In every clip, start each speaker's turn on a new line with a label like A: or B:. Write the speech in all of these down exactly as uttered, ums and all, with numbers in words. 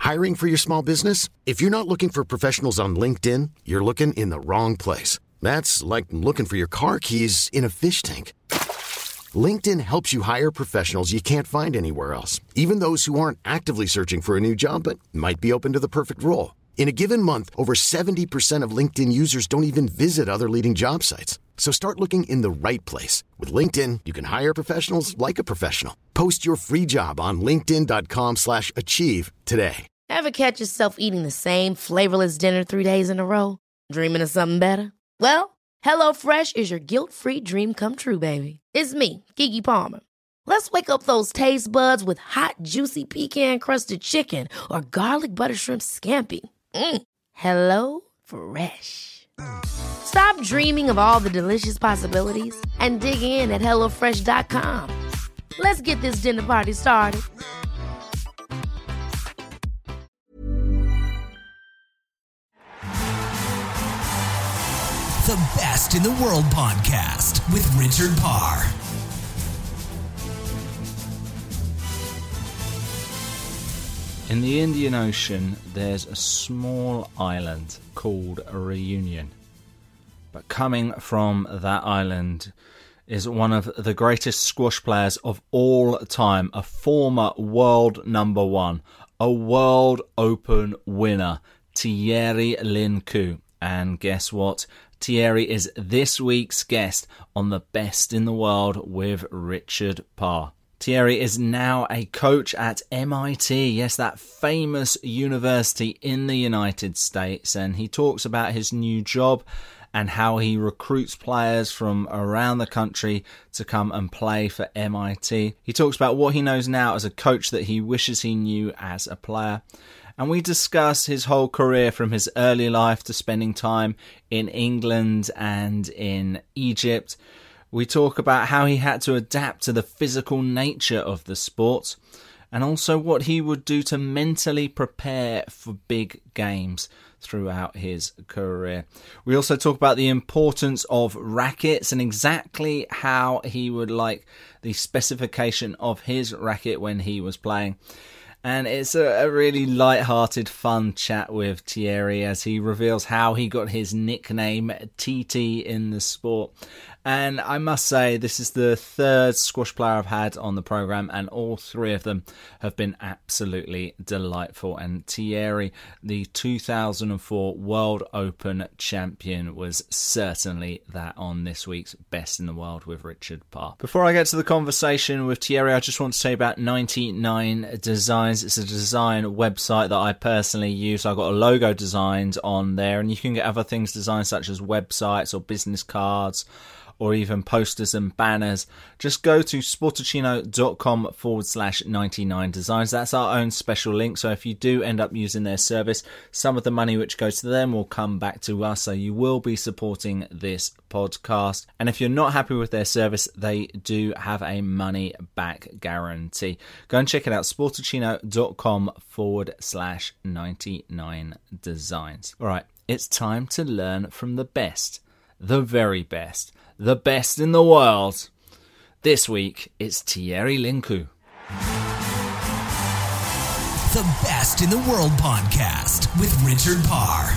A: Hiring for your small business? If you're not looking for professionals on LinkedIn, you're looking in the wrong place. That's like looking for your car keys in a fish tank. LinkedIn helps you hire professionals you can't find anywhere else, even those who aren't actively searching for a new job but might be open to the perfect role. In a given month, over seventy percent of LinkedIn users don't even visit other leading job sites. So start looking in the right place. With LinkedIn, you can hire professionals like a professional. Post your free job on linkedin.com slash achieve today.
B: Ever catch yourself eating the same flavorless dinner three days in a row? Dreaming of something better? Well, HelloFresh is your guilt-free dream come true, baby. It's me, Keke Palmer. Let's wake up those taste buds with hot, juicy pecan-crusted chicken or garlic butter shrimp scampi. Mm. Hello Fresh. Stop dreaming of all the delicious possibilities and dig in at hello fresh dot com. Let's get this dinner party started.
C: The Best in the World podcast with Richard Parr.
D: In the Indian Ocean, there's a small island called Reunion. But coming from that island is one of the greatest squash players of all time, a former world number one, a World Open winner, Thierry Lincu. And guess what? Thierry is this week's guest on The Best in the World with Richard Parr. Thierry is now a coach at M I T, yes, that famous university in the United States, and he talks about his new job and how he recruits players from around the country to come and play for M I T. He talks about what he knows now as a coach that he wishes he knew as a player. And we discuss his whole career from his early life to spending time in England and in Egypt. We talk about how he had to adapt to the physical nature of the sport and also what he would do to mentally prepare for big games throughout his career. We also talk about the importance of rackets and exactly how he would like the specification of his racket when he was playing. And it's a, a really light-hearted, fun chat with Thierry as he reveals how he got his nickname T T in the sport. And I must say, this is the third squash player I've had on the programme, and all three of them have been absolutely delightful. And Thierry, the two thousand four World Open champion, was certainly that on this week's Best in the World with Richard Parr. Before I get to the conversation with Thierry, I just want to say about ninety-nine Designs. It's a design website that I personally use. I've got a logo designed on there, and you can get other things designed such as websites or business cards, or even posters and banners. Just go to sportacino.com forward slash 99 designs. That's our own special link. So if you do end up using their service, some of the money which goes to them will come back to us. So you will be supporting this podcast. And if you're not happy with their service, they do have a money back guarantee. Go and check it out. sportacino.com forward slash 99 designs. All right, it's time to learn from the best, the very best, the best in the world. This week, it's Thierry Lincu.
C: The Best in the World podcast with Richard Parr.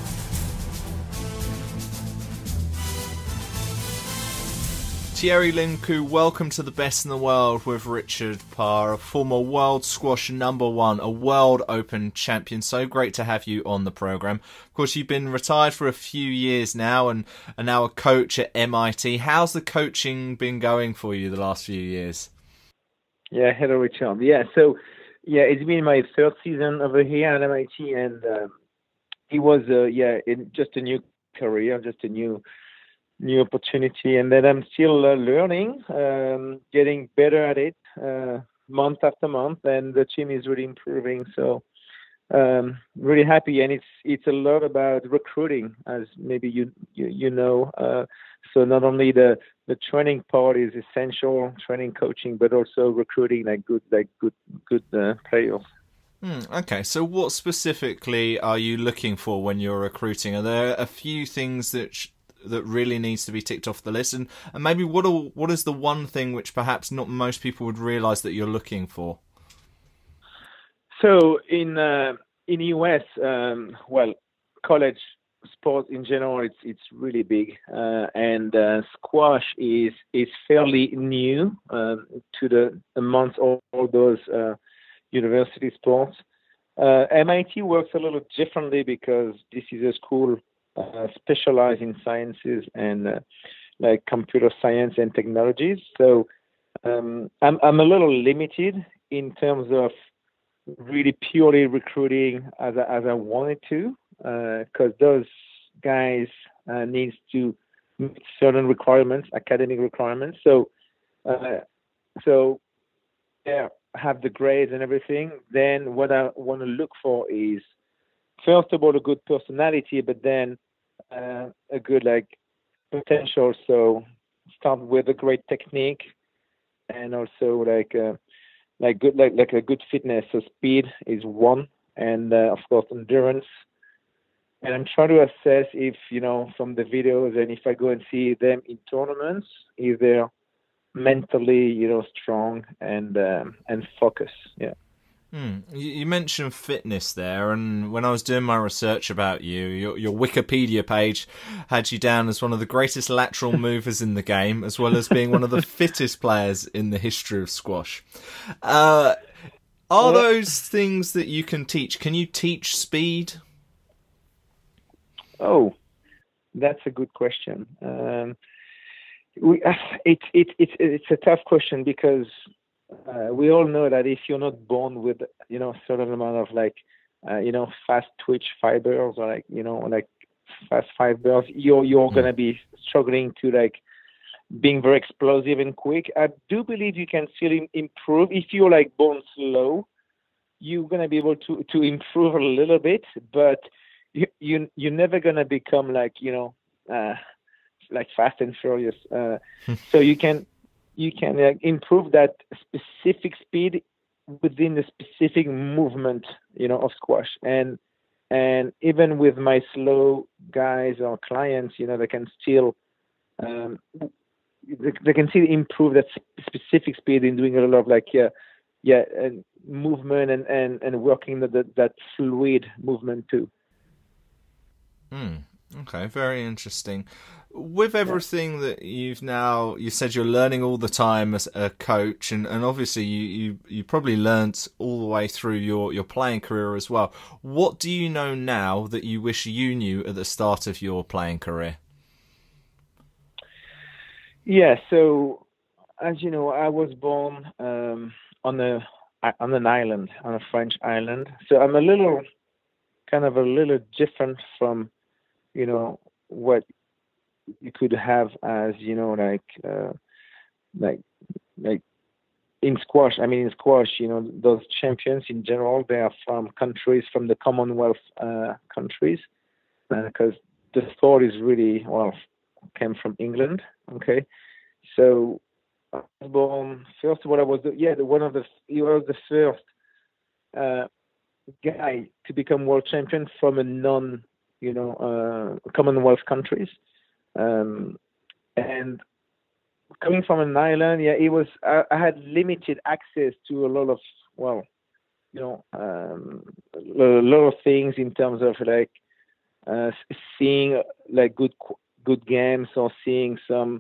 D: Thierry Lincu, welcome to The Best in the World with Richard Parr, a former world squash number one, a World Open champion. So great to have you on the programme. Of course, you've been retired for a few years now and are now a coach at M I T. How's the coaching been going for you the last few years?
E: Yeah, hello, Richard. Yeah, so yeah, it's been my third season over here at M I T, and uh, it was uh, yeah, it, just a new career, just a new new opportunity, and then I'm still uh, learning, um, getting better at it uh, month after month, and the team is really improving. So um, really happy, and it's it's a lot about recruiting, as maybe you you, you know. Uh, so not only the the training part is essential, training, coaching, but also recruiting like good like good good uh, players.
D: Hmm, okay, so what specifically are you looking for when you're recruiting? Are there a few things that sh- that really needs to be ticked off the list, and, and maybe what are, what is the one thing which perhaps not most people would realise that you're looking for?
E: So in uh, in the U S, um, well, college sports in general, it's it's really big, uh, and uh, squash is is fairly new um, to the amongst all, all those uh, university sports. Uh, M I T works a little differently because this is a school uh, specialized in sciences and uh, like computer science and technologies. So um, I'm I'm a little limited in terms of really purely recruiting as I, as I wanted to, because uh, those guys uh, needs to meet certain requirements, academic requirements. So, uh, so yeah, have the grades and everything. Then what I want to look for is, first of all, a good personality, but then uh, a good like potential. So start with a great technique, and also like. Uh, Like good, like like a good fitness. So speed is one, and uh, of course endurance. And I'm trying to assess if you know from the videos, and if I go and see them in tournaments, if they're mentally, you know, strong and um, and focus. Yeah.
D: Hmm. You mentioned fitness there, and when I was doing my research about you, your, your Wikipedia page had you down as one of the greatest lateral movers in the game, as well as being one of the fittest players in the history of squash. Uh, are those things that you can teach? Can you teach speed?
E: Oh, that's a good question. Um, we, it, it, it, it's a tough question because Uh, we all know that if you're not born with, you know, a certain amount of like, uh, you know, fast twitch fibers or like, you know, like fast fibers, you're you're mm. gonna be struggling to like being very explosive and quick. I do believe you can still improve if you're like born slow. You're gonna be able to to improve a little bit, but you you you're never gonna become like you know, uh, like Fast and Furious. Uh, so you can. You can uh, improve that specific speed within the specific movement, you know, of squash. And and even with my slow guys or clients, you know, they can still um, they, they can still improve that specific speed in doing a lot of like yeah, yeah, and movement and and and working the, the, that fluid movement too.
D: Hmm. Okay, very interesting. With everything that you've now, you said you're learning all the time as a coach, and, and obviously you, you, you probably learnt all the way through your, your playing career as well. What do you know now that you wish you knew at the start of your playing career?
E: Yeah, so as you know, I was born um, on a on an island, on a French island. So I'm a little, kind of a little different from, you know, what you could have as, you know, like, uh, like, like in squash. I mean, in squash, you know, those champions in general, they are from countries, from the Commonwealth uh, countries, because uh, the sport is really, well, came from England. Okay. So I was born, first of all, I was, the, yeah, the, one of the, he was the first uh, guy to become world champion from a non, you know, uh, Commonwealth countries. Um, and coming from an island, yeah, it was, I, I had limited access to a lot of, well, you know, um, a lot of things in terms of like, uh, seeing like good, good games or seeing some,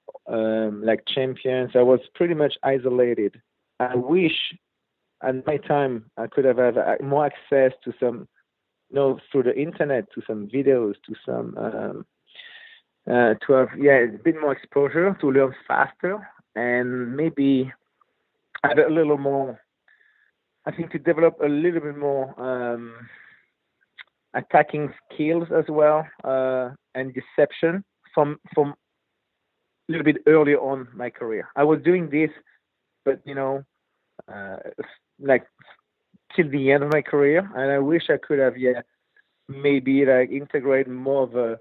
E: um, like champions. I was pretty much isolated. I wish at my time I could have had more access to some, you know, through the internet, to some videos, to some, um, uh, to have, yeah, a bit more exposure, to learn faster, and maybe have a little more, I think, to develop a little bit more um, attacking skills as well, uh, and deception from, from a little bit earlier on in my career. I was doing this, but, you know, uh, like, till the end of my career, and I wish I could have, yeah, maybe like integrate more of a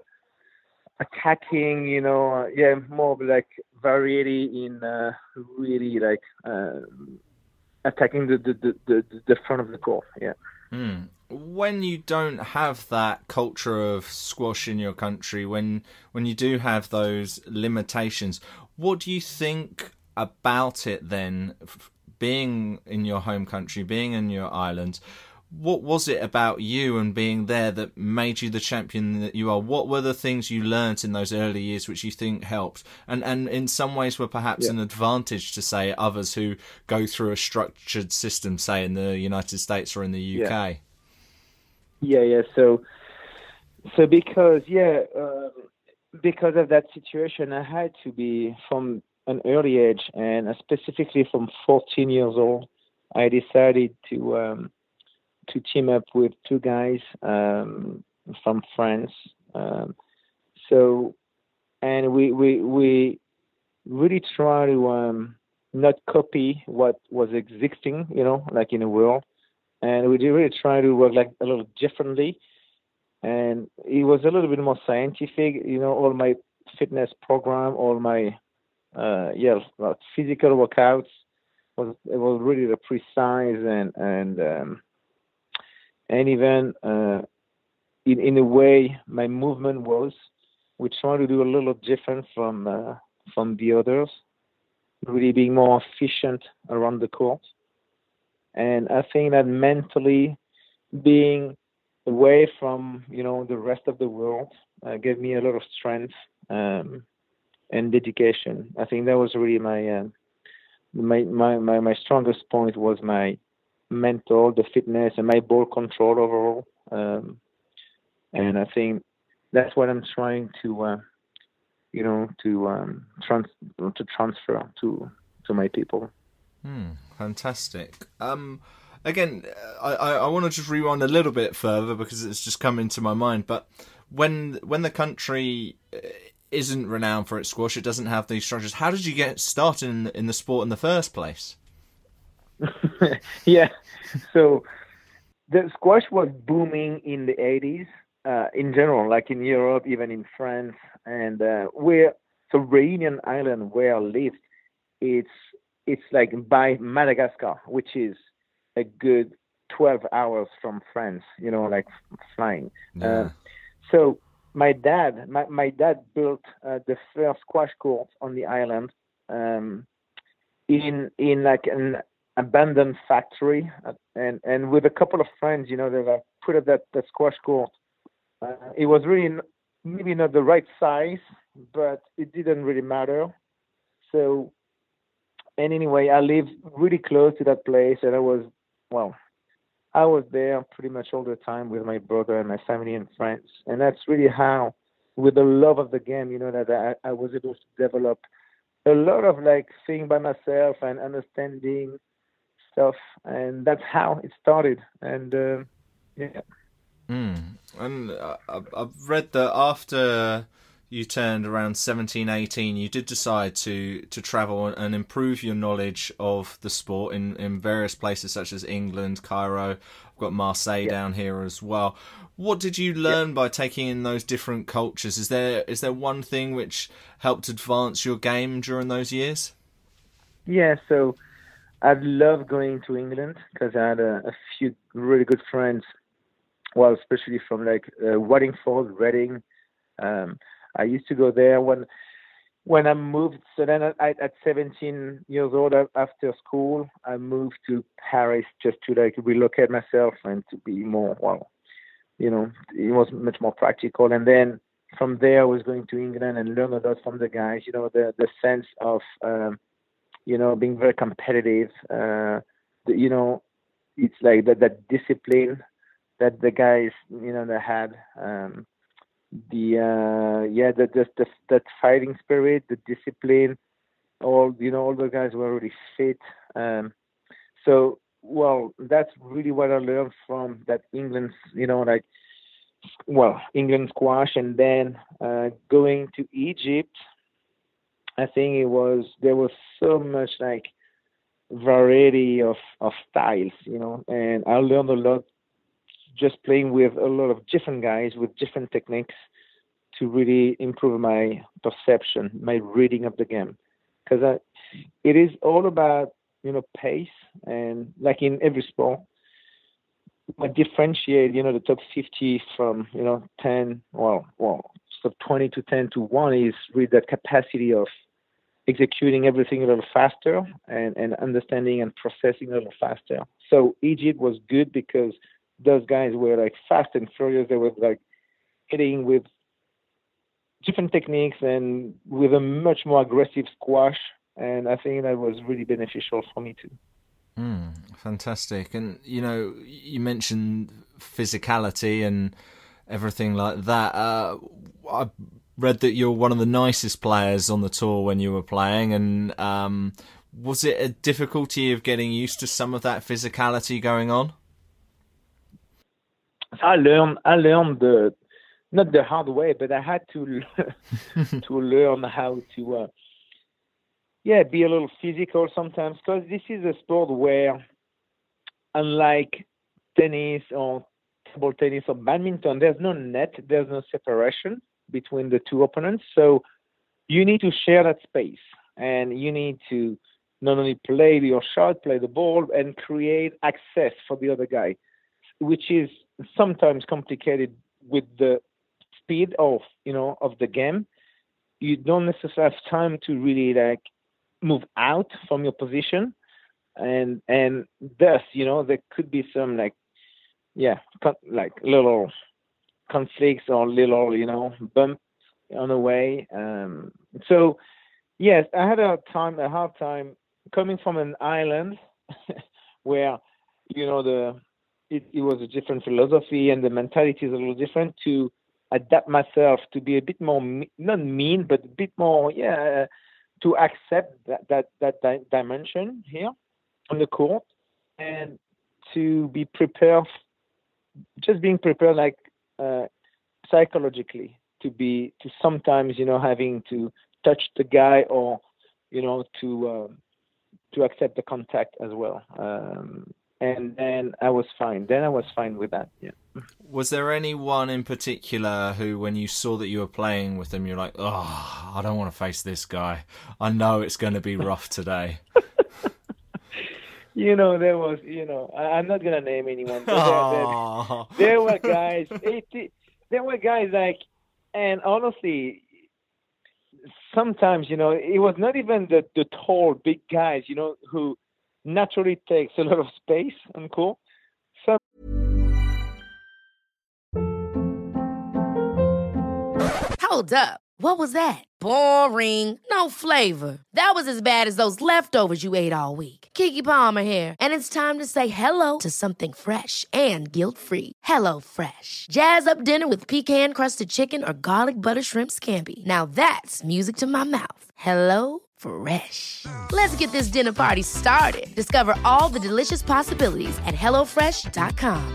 E: attacking, you know, uh, yeah, more of like variety in uh, really like uh, attacking the the, the the the front of the court. Yeah.
D: Mm. When you don't have that culture of squash in your country, when when you do have those limitations, what do you think about it then being in your home country, being in your island, what was it about you and being there that made you the champion that you are? What were the things you learnt in those early years which you think helped, and and in some ways were perhaps yeah. an advantage to, say, others who go through a structured system, say in the United States or in the U K?
E: Yeah, yeah. yeah. So, so because yeah, uh, because of that situation, I had to be from an early age, and specifically from fourteen years old, I decided to. Um, to team up with two guys um, from France. Um, so, and we, we, we really try to um, not copy what was existing, you know, like in the world. And we really try to work like a little differently. And it was a little bit more scientific, you know, all my fitness program, all my, uh, yeah, physical workouts was, it was really precise and, and, um, And even uh, in in a way, my movement was, we try to do a little different from uh, from the others, really being more efficient around the court. And I think that mentally, being away from you know the rest of the world uh, gave me a lot of strength um, and dedication. I think that was really my uh, my, my my my strongest point was my mental, the fitness, and my ball control overall. Um, and I think that's what I'm trying to, uh, you know, to um, trans- to transfer to to my people.
D: Hmm, fantastic. Um, again, I, I, I want to just rewind a little bit further because it's just come into my mind. But when when the country isn't renowned for its squash, it doesn't have these structures. How did you get started in in the sport in the first place?
E: yeah, so the squash was booming in the eighties uh, in general, like in Europe, even in France, and uh, where so Réunion Island, where I lived, it's it's like by Madagascar, which is a good twelve hours from France, you know, like flying.
D: Yeah.
E: Uh, so my dad, my my dad built uh, the first squash court on the island um, in in like an abandoned factory, and and with a couple of friends, you know, that I put up that, that squash court. Uh, it was really maybe not the right size, but it didn't really matter. So, and anyway, I lived really close to that place, and I was, well, I was there pretty much all the time with my brother and my family and friends, and that's really how, with the love of the game, you know, that I, I was able to develop a lot of like seeing by myself and understanding stuff, and that's how it started. And uh, yeah.
D: Mm. And uh, I've read that after you turned around seventeen, eighteen, you did decide to, to travel and improve your knowledge of the sport in, in various places such as England, Cairo. I've got Marseille yeah. down here as well. What did you learn yeah. by taking in those different cultures? Is there is there one thing which helped advance your game during those years?
E: Yeah, so I love going to England because I had a, a few really good friends, well, especially from like uh, Waddingford, Reading. Um, I used to go there when when I moved. So then I, at seventeen years old, after school, I moved to Paris just to like relocate myself and to be more, well, you know, it was much more practical. And then from there, I was going to England and learn a lot from the guys, you know, the, the sense of, um, you know, being very competitive. Uh, the, you know, it's like that, that discipline that the guys, you know, they had. Um, the, uh, yeah, the, the, the, that fighting spirit, the discipline, all, you know, all the guys were really fit. Um, so, well, that's really what I learned from that England, you know, like, well, England squash, and then uh, going to Egypt. I think it was, there was so much like variety of, of styles, you know, and I learned a lot just playing with a lot of different guys with different techniques to really improve my perception, my reading of the game. Because it is all about, you know, pace, and like in every sport, I differentiate, you know, the top fifty from, you know, ten, well, well, so twenty to ten to one is really that capacity of executing everything a little faster and, and understanding and processing a little faster. So Egypt was good because those guys were like fast and furious. They were like hitting with different techniques and with a much more aggressive squash. And I think that was really beneficial for me too.
D: Mm, fantastic. And, you know, you mentioned physicality and everything like that. Uh, I read that you're one of the nicest players on the tour when you were playing. And um, was it a difficulty of getting used to some of that physicality going on?
E: I learned, I learned the, not the hard way, but I had to to learn how to, uh, yeah, be a little physical sometimes, because this is a sport where, unlike tennis or table tennis or badminton, there's no net, there's no separation between the two opponents. So you need to share that space, and you need to not only play your shot, play the ball, and create access for the other guy, which is sometimes complicated with the speed of, you know, of the game. You don't necessarily have time to really like move out from your position, and and thus, you know, there could be some like, yeah, con- like little conflicts or little, you know, bumps on the way. Um, so yes, I had a time, a hard time coming from an island where, you know, the it, it was a different philosophy and the mentality is a little different, to adapt myself to be a bit more, me- not mean, but a bit more, yeah, to accept that that, that di- dimension here on the court, and to be prepared, just being prepared, like uh, psychologically, to be, to sometimes, you know, having to touch the guy, or, you know, to uh, to accept the contact as well. Um, and then I was fine. Then I was fine with that. Yeah.
D: Was there anyone in particular who, when you saw that you were playing with them, you're like, oh, I don't want to face this guy. I know it's going to be rough today.
E: You know, there was, you know, I, I'm not going to name anyone. But there, there, there were guys, it, there were guys like, and honestly, sometimes, you know, it was not even the, the tall, big guys, you know, who naturally takes a lot of space on court. Some
B: Hold up. What was that? Boring. No flavor. That was as bad as those leftovers you ate all week. Keke Palmer here. And it's time to say hello to something fresh and guilt-free. Hello Fresh. Jazz up dinner with pecan-crusted chicken or garlic butter shrimp scampi. Now that's music to my mouth. Hello Fresh. Let's get this dinner party started. Discover all the delicious possibilities at hello fresh dot com.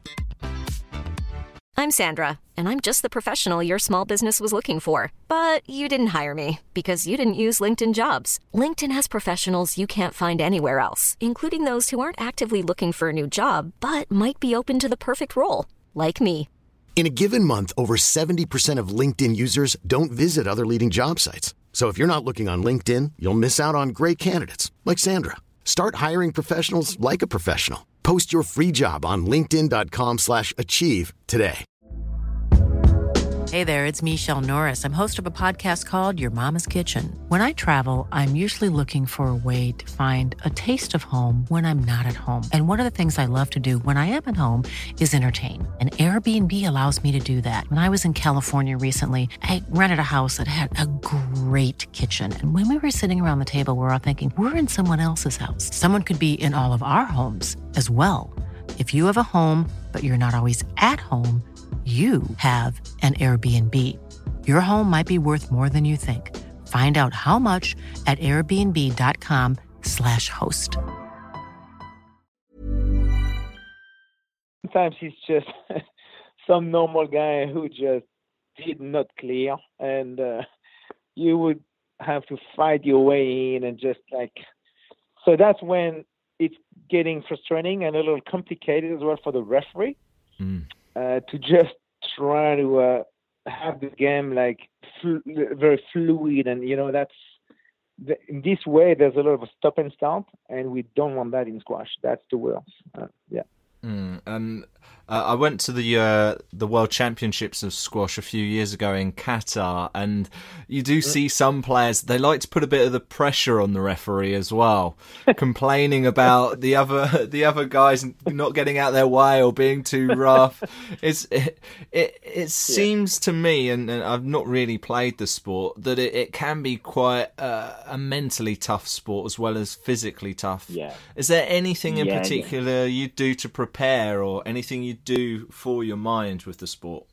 F: I'm Sandra, and I'm just the professional your small business was looking for. But you didn't hire me because you didn't use LinkedIn Jobs. LinkedIn has professionals you can't find anywhere else, including those who aren't actively looking for a new job, but might be open to the perfect role, like me.
A: In a given month, over seventy percent of LinkedIn users don't visit other leading job sites. So if you're not looking on LinkedIn, you'll miss out on great candidates like Sandra. Start hiring professionals like a professional. Post your free job on linkedin dot com slash achieve today.
G: Hey there, it's Michelle Norris. I'm host of a podcast called Your Mama's Kitchen. When I travel, I'm usually looking for a way to find a taste of home when I'm not at home. And one of the things I love to do when I am at home is entertain. And Airbnb allows me to do that. When I was in California recently, I rented a house that had a great kitchen. And when we were sitting around the table, we were all thinking, we're in someone else's house. Someone could be in all of our homes as well. If you have a home, but you're not always at home, you have an Airbnb. Your home might be worth more than you think. Find out how much at airbnb.com slash host.
E: Sometimes it's just some normal guy who just did not clear, and uh, you would have to fight your way in, and just like, so that's when it's getting frustrating and a little complicated as well for the referee. Mm. Uh, to just try to uh, have the game like fl- very fluid, and you know that's the, in this way there's a lot of stop and start, and we don't want that in squash. That's the worst. Uh, yeah.
D: Mm, and Uh, I went to the uh, the World Championships of squash a few years ago in Qatar, and you do see some players, they like to put a bit of the pressure on the referee as well, complaining about the other the other guys not getting out their way or being too rough. It's it it, it seems yeah. to me, and, and I've not really played the sport, that it, it can be quite uh, a mentally tough sport as well as physically tough.
E: Yeah.
D: Is there anything in
E: yeah,
D: particular
E: yeah.
D: you do to prepare, or anything you do for your mind with the sport?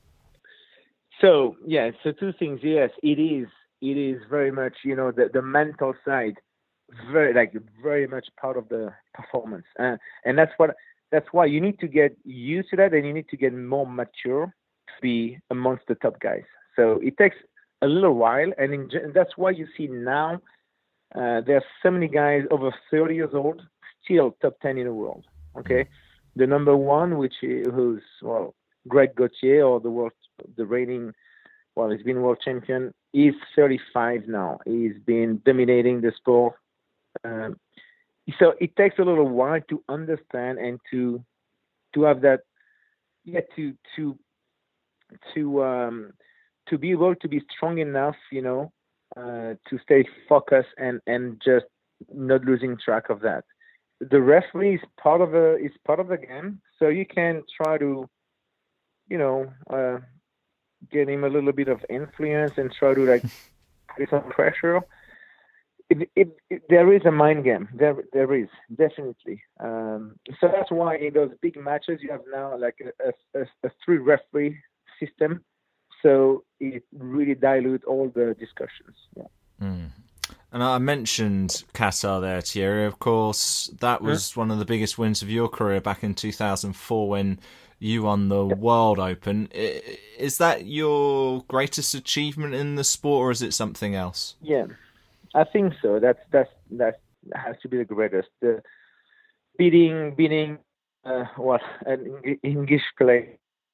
E: So yeah, so two things. Yes, it is. It is very much, you know, the, the mental side, very like very much part of the performance, uh, and that's what that's why you need to get used to that, and you need to get more mature to be amongst the top guys. So it takes a little while, and in, that's why you see now uh, there are so many guys over thirty years old still top ten in the world. Okay. The number one, which is, who's, well, Greg Gauthier, or the world, the reigning, well, he's been world champion, he's thirty-five now. He's been dominating the sport. Um, so it takes a little while to understand and to to have that, yeah, to to to um, to be able to be strong enough, you know, uh, to stay focused and and just not losing track of that. The referee is part of the is part of the game, so you can try to, you know, uh, get him a little bit of influence and try to like put some pressure. It, it, it, there is a mind game. There there is definitely. Um, so that's why in those big matches you have now like a, a, a three referee system. So it really dilutes all the discussions. Yeah.
D: Mm. And I mentioned Qatar there, Thierry. Of course, that was mm. one of the biggest wins of your career back in two thousand four when you won the yep. World Open. Is that your greatest achievement in the sport, or is it something else?
E: Yeah, I think so. That's that's that has to be the greatest. The beating beating uh, what an English player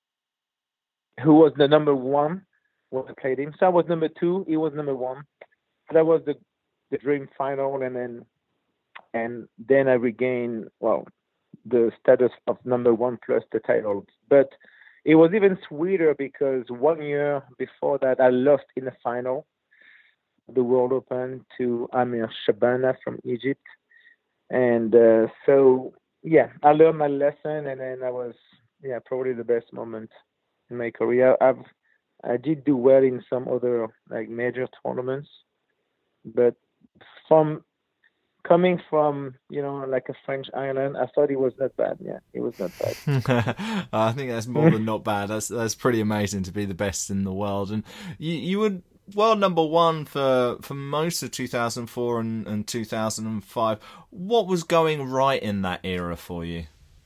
E: who was the number one when I played him. So I was number two. He was number one. That was the the dream final, and then and then I regained, well, the status of number one plus the title. But it was even sweeter because one year before that I lost in the final, the World Open, to Amir Shabana from Egypt. And uh, so yeah, I learned my lesson, and then I was yeah probably the best moment in my career. I've I did do well in some other like major tournaments, but from coming from, you know, like a French island, I thought it was not bad. Yeah, it was not bad.
D: I think that's more than not bad. That's that's pretty amazing to be the best in the world. And you you were world number one for, for most of two thousand four and, and two thousand five. What was going right in that era for you?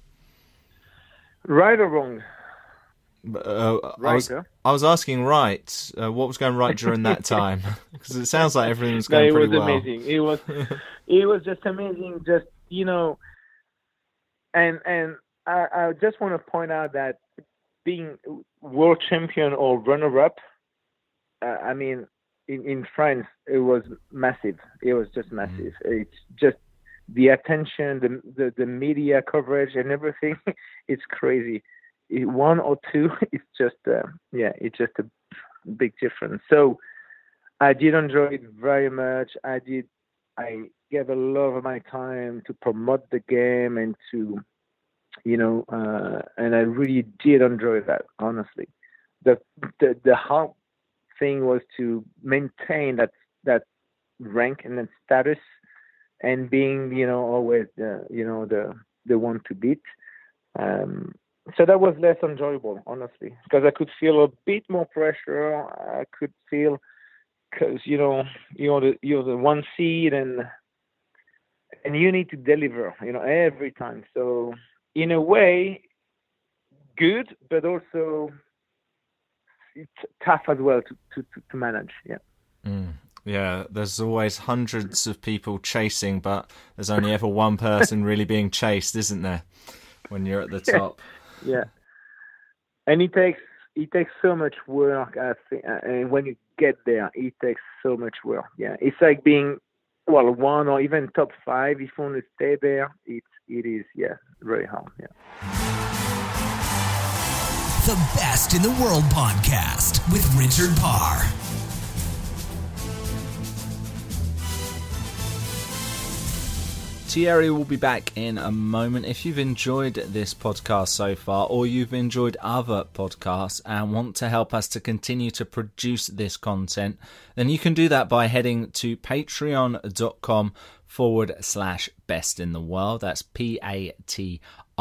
E: Right or wrong?
D: Uh,
E: right,
D: I was
E: huh?
D: I was asking right. Uh, what was going right during that time? Because it sounds like everything was going
E: no,
D: pretty well.
E: It was amazing. It was it was just amazing. Just, you know, and and I, I just want to point out that being world champion or runner up, uh, I mean, in, in France it was massive. It was just massive. Mm. It's just the attention, the, the the media coverage, and everything. It's crazy. One or two, it's just, uh, yeah, it's just a big difference. So I did enjoy it very much. I did, I gave a lot of my time to promote the game and to, you know, uh, and I really did enjoy that, honestly. The, the, the hard thing was to maintain that, that rank and that status and being, you know, always, uh, you know, the, the one to beat. Um, So that was less enjoyable, honestly, because I could feel a bit more pressure. I could feel, because you know, you're the you're the one seed, and and you need to deliver, you know, every time. So in a way, good, but also it's tough as well to to, to manage. Yeah.
D: Mm. Yeah, there's always hundreds of people chasing, but there's only ever one person really being chased, isn't there? When you're at the top.
E: Yeah, and it takes it takes so much work. I think, and when you get there, it takes so much work. Yeah, it's like being, well, one or even top five. If you want to stay there, it it is yeah very hard. Yeah.
C: The Best in the World podcast with Richard Parr.
D: Thierry will be back in a moment. If you've enjoyed this podcast so far, or you've enjoyed other podcasts and want to help us to continue to produce this content, then you can do that by heading to patreon.com forward slash best in the world. That's P-A-T-R-E-O-N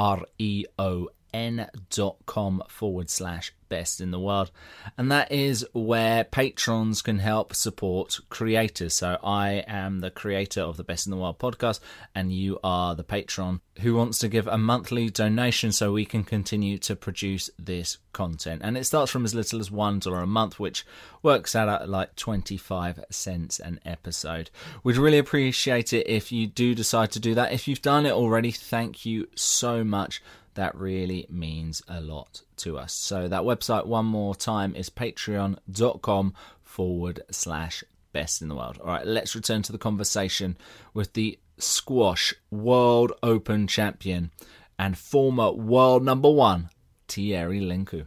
D: dot com forward slash best in the world. And that is where patrons can help support creators. So I am the creator of the Best in the World podcast, and you are the patron who wants to give a monthly donation so we can continue to produce this content. And it starts from as little as one dollar a month, which works out at like twenty-five cents an episode. We'd really appreciate it if you do decide to do that. If you've done it already, thank you so much. That really means a lot to us. So that website one more time is patreon.com forward slash best in the world. All right, let's return to the conversation with the squash World Open champion and former world number one, Thierry Linkou.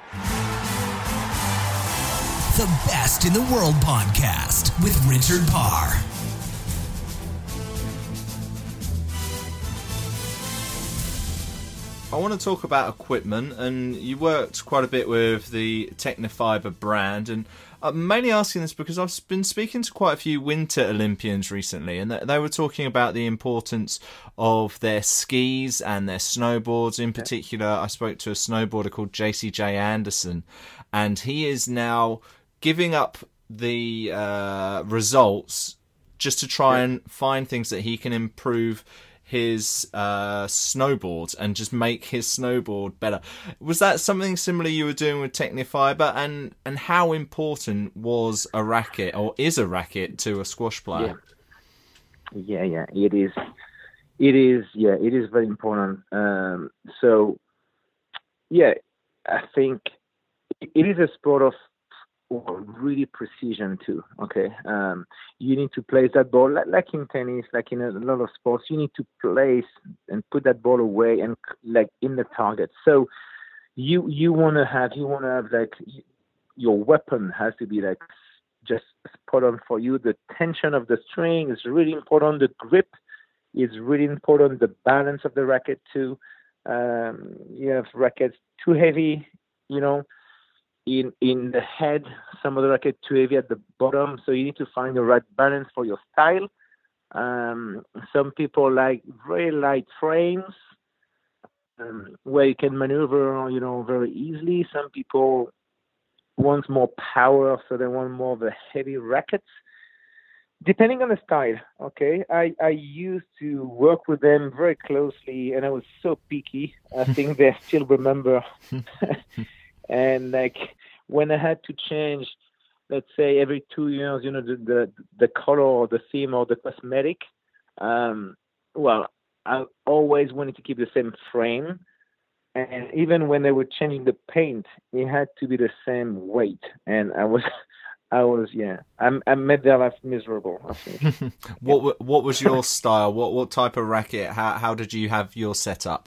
C: The Best in the World podcast with Richard Parr.
D: I want to talk about equipment, and you worked quite a bit with the Tecnifibre brand, and I'm mainly asking this because I've been speaking to quite a few Winter Olympians recently, and they were talking about the importance of their skis and their snowboards. In particular, I spoke to a snowboarder called J C J Anderson, and he is now giving up the uh, results just to try and find things that he can improve his uh, snowboard and just make his snowboard better. Was that something similar you were doing with Tecnifibre? And and how important was a racket, or is a racket, to a squash player?
E: Yeah, yeah, yeah. It is. It is. Yeah, it is very important. Um, so, yeah, I think it is a sport of really precision too. Okay, um, you need to place that ball like, like in tennis, like in a lot of sports. You need to place and put that ball away and like in the target. So you you want to have you want to have like your weapon has to be like just spot on for you. The tension of the string is really important. The grip is really important. The balance of the racket too. Um, you have rackets too heavy, you know. In in the head, some of the racket too heavy at the bottom, so you need to find the right balance for your style. Um, some people like very light frames um, where you can maneuver, you know, very easily. Some people want more power, so they want more of the heavy rackets. Depending on the style, okay. I, I used to work with them very closely, and I was so picky. I think they still remember. And like when I had to change, let's say every two years, you know, the the, the color or the theme or the cosmetic, um, well, I always wanted to keep the same frame. And even when they were changing the paint, it had to be the same weight. And I was, I was, yeah, I, I made their life miserable, I think.
D: what yeah. What was your style? What what type of racket? How how did you have your setup?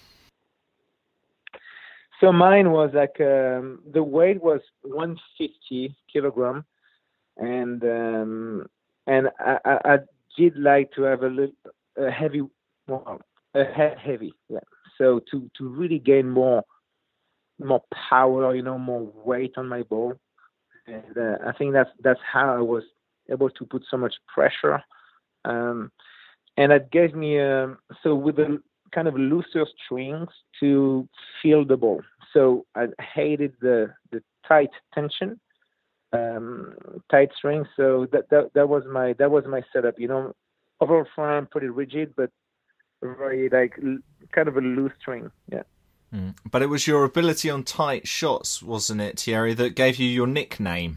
E: So mine was like, um, the weight was one hundred fifty kilogram, and um, and I, I, I did like to have a little a heavy, well, a head heavy, yeah. So to, to really gain more more power, you know, more weight on my ball, and uh, I think that's that's how I was able to put so much pressure, um, and it gave me um, so with the kind of looser strings to feel the ball. So I hated the the tight tension, um, tight strings. So that, that that was my that was my setup. You know, overall frame pretty rigid, but very like kind of a loose string. Yeah.
D: Mm. But it was your ability on tight shots, wasn't it, Thierry, that gave you your nickname?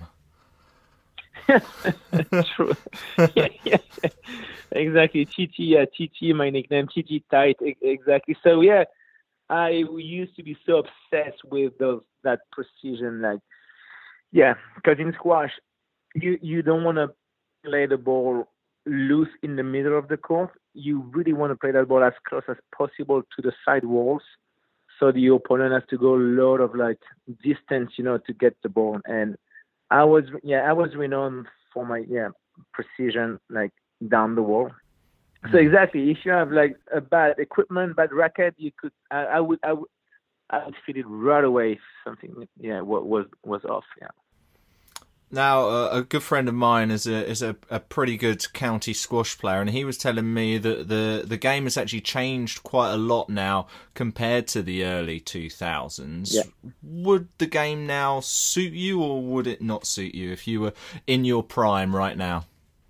E: True. yeah, yeah, yeah. Exactly. T T, yeah, T T, my nickname, T T tight. Exactly. So yeah, I used to be so obsessed with those that precision, like yeah, because in squash, you you don't want to play the ball loose in the middle of the court. You really want to play that ball as close as possible to the side walls, so the opponent has to go a lot of like distance, you know, to get the ball. And I was, yeah, I was renowned for my, yeah, precision, like down the wall. Mm. So exactly, if you have like a bad equipment, bad racket, you could, I, I would, I would, I would feel it right away if something, yeah, what was was off, yeah.
D: Now, uh, a good friend of mine is a is a, a pretty good county squash player, and he was telling me that the, the game has actually changed quite a lot now compared to the early two thousands.
E: Yeah.
D: Would the game now suit you, or would it not suit you if you were in your prime right now?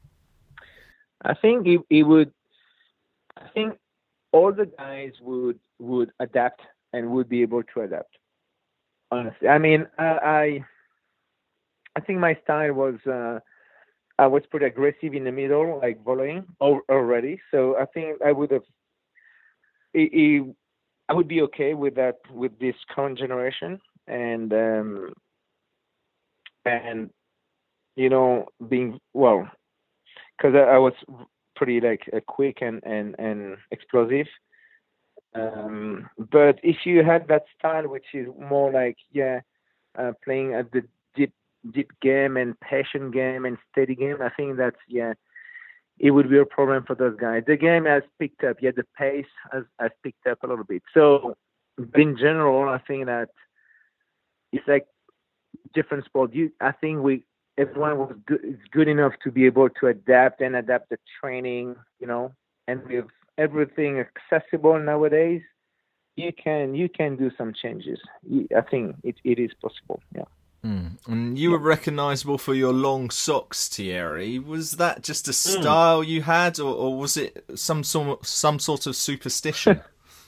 E: I think it, it would. I think all the guys would would adapt and would be able to adapt. Honestly, I mean, I. I I think my style was uh, I was pretty aggressive in the middle, like volleying already. So I think I would have, it, it, I would be okay with that with this current generation, and um, and you know being well, because I, I was pretty like uh, quick and and and explosive. Um, but if you had that style, which is more like yeah, uh, playing at the deep. deep game and passion game and steady game, I think that's, yeah, it would be a problem for those guys. The game has picked up, yeah, the pace has, has picked up a little bit. So, in general, I think that it's like different sport. You, I think we, everyone was good, is good enough to be able to adapt and adapt the training, you know, and with everything accessible nowadays, you can, you can do some changes. I think it, it is possible, yeah.
D: Mm. And you were recognisable for your long socks, Thierry. Was that just a style mm. you had, or, or was it some sort some sort of superstition?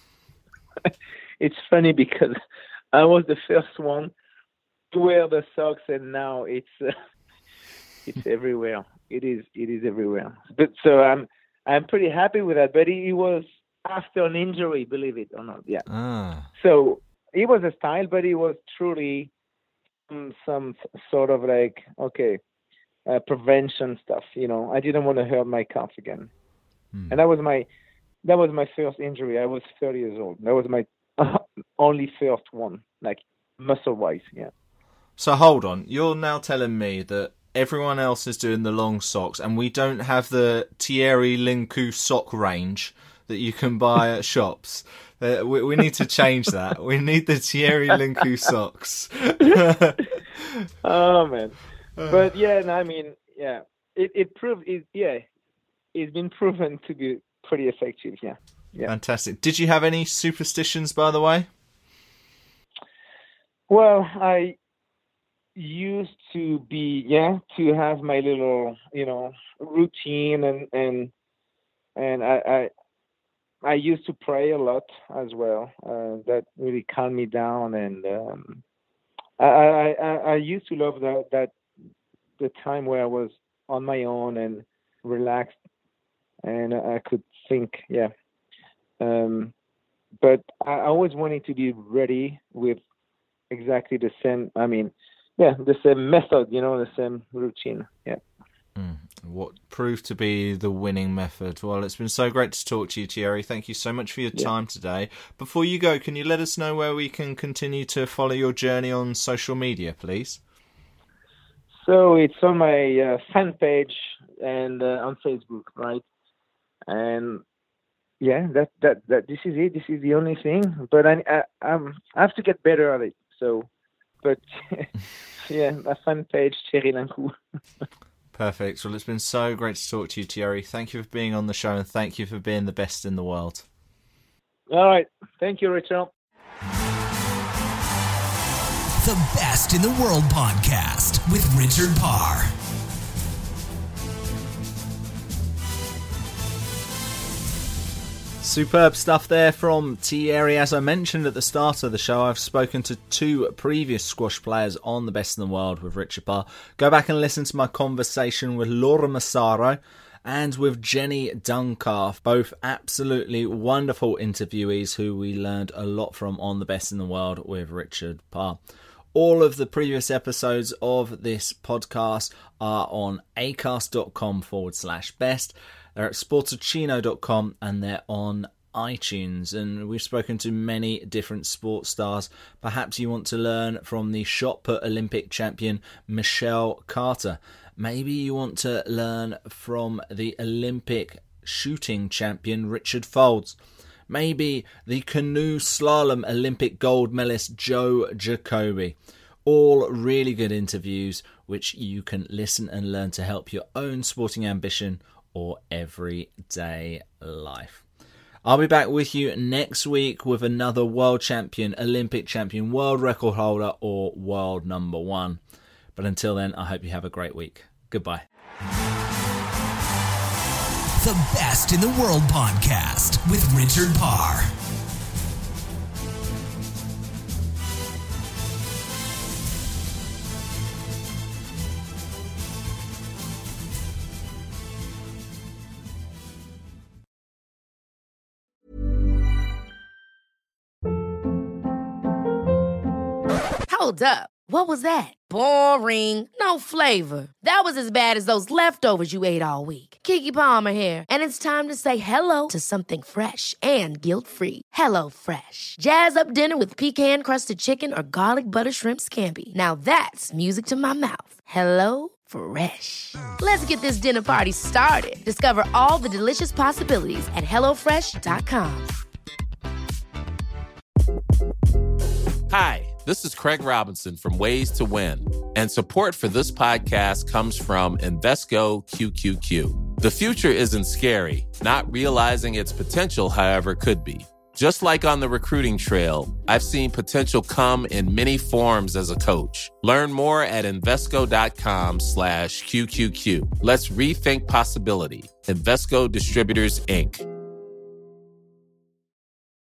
E: It's funny because I was the first one to wear the socks, and now it's uh, it's everywhere. It is it is everywhere. But so I'm I'm pretty happy with that. But it, it was after an injury, believe it or not. Yeah.
D: Ah.
E: So it was a style, but it was truly. Some sort of like okay uh, prevention stuff, you know. I didn't want to hurt my calf again, hmm. and that was my that was my first injury. I was thirty years old. That was my uh, only first one, like muscle wise. Yeah.
D: So hold on, you're now telling me that everyone else is doing the long socks, and we don't have the Thierry Lincou sock range that you can buy at shops. Uh, we, we need to change that. We need the Thierry Lincou socks.
E: Oh man, but yeah, no, I mean, yeah, it it proved it. Yeah, it's been proven to be pretty effective. Yeah, yeah.
D: Fantastic. Did you have any superstitions, by the way?
E: Well, I used to be yeah to have my little you know routine and and and I. I I used to pray a lot as well. Uh, that really calmed me down, and um, I, I, I, I used to love that that the time where I was on my own and relaxed, and I could think. Yeah, um, but I always wanted to be ready with exactly the same. I mean, yeah, the same method. You know, the same routine. Yeah.
D: Mm. What proved to be the winning method. Well, it's been so great to talk to you, Thierry. Thank you so much for your time yeah. today. Before you go, can you let us know where we can continue to follow your journey on social media, please?
E: So it's on my uh, fan page and uh, on Facebook, right? And yeah, that, that that this is it. This is the only thing. But I I, I'm, I have to get better at it. So, but yeah, my fan page, Thierry Lincou.
D: Perfect. Well, it's been so great to talk to you, Thierry. Thank you for being on the show, and thank you for being the best in the world.
E: All right. Thank you, Richard.
C: The Best in the World podcast with Richard Parr.
D: Superb stuff there from Thierry. As I mentioned at the start of the show, I've spoken to two previous squash players on The Best in the World with Richard Parr. Go back and listen to my conversation with Laura Massaro and with Jenny Duncalf, both absolutely wonderful interviewees who we learned a lot from on The Best in the World with Richard Parr. All of the previous episodes of this podcast are on acast.com forward slash best. They're at sportocchino dot com and they're on iTunes, and we've spoken to many different sports stars. Perhaps you want to learn from the shot put Olympic champion Michelle Carter. Maybe you want to learn from the Olympic shooting champion Richard Folds. Maybe the canoe slalom Olympic gold medalist Joe Jacoby. All really good interviews which you can listen and learn to help your own sporting ambition or everyday life. I'll be back with you next week with another world champion, Olympic champion, world record holder, or world number one. But until then, I hope you have a great week. Goodbye.
C: The Best in the World podcast with Richard Parr.
B: Hold up. What was that? Boring. No flavor. That was as bad as those leftovers you ate all week. Keke Palmer here, and it's time to say hello to something fresh and guilt-free. Hello Fresh. Jazz up dinner with pecan-crusted chicken or garlic butter shrimp scampi. Now that's music to my mouth. Hello Fresh. Let's get this dinner party started. Discover all the delicious possibilities at hello fresh dot com.
H: Hi, this is Craig Robinson from Ways to Win, and support for this podcast comes from Invesco Q Q Q. The future isn't scary. Not realizing its potential, however, could be. Just like on the recruiting trail, I've seen potential come in many forms as a coach. Learn more at Invesco.com slash QQQ. Let's rethink possibility. Invesco Distributors, Incorporated.